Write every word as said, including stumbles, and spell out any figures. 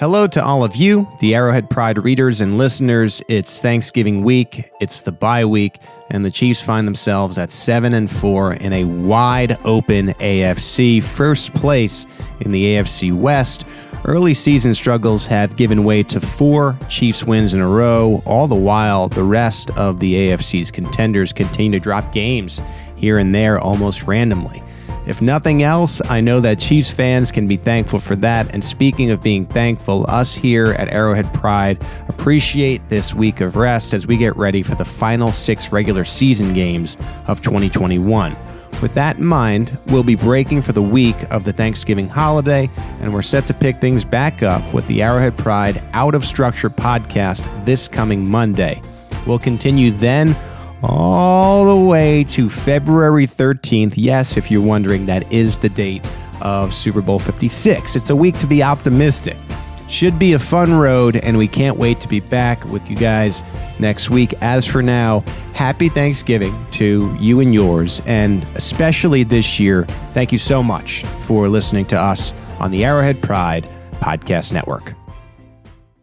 Hello to all of you, the Arrowhead Pride readers and listeners. It's Thanksgiving week, it's the bye week, and the Chiefs find themselves at seven and four in a wide open A F C. First place in the A F C West. Early season struggles have given way to four Chiefs wins in a row. All the while, the rest of the A F C's contenders continue to drop games here and there almost randomly. If nothing else, I know that Chiefs fans can be thankful for that. And speaking of being thankful, us here at Arrowhead Pride appreciate this week of rest as we get ready for the final six regular season games of twenty twenty-one. With that in mind, we'll be breaking for the week of the Thanksgiving holiday, and we're set to pick things back up with the Arrowhead Pride Out of Structure podcast this coming Monday. We'll continue then all the way to February thirteenth. Yes, if you're wondering, that is the date of Super Bowl fifty-six. It's a week to be optimistic. Should be a fun road, and we can't wait to be back with you guys next week. As for now, happy Thanksgiving to you and yours, and especially this year, thank you so much for listening to us on the Arrowhead Pride Podcast Network.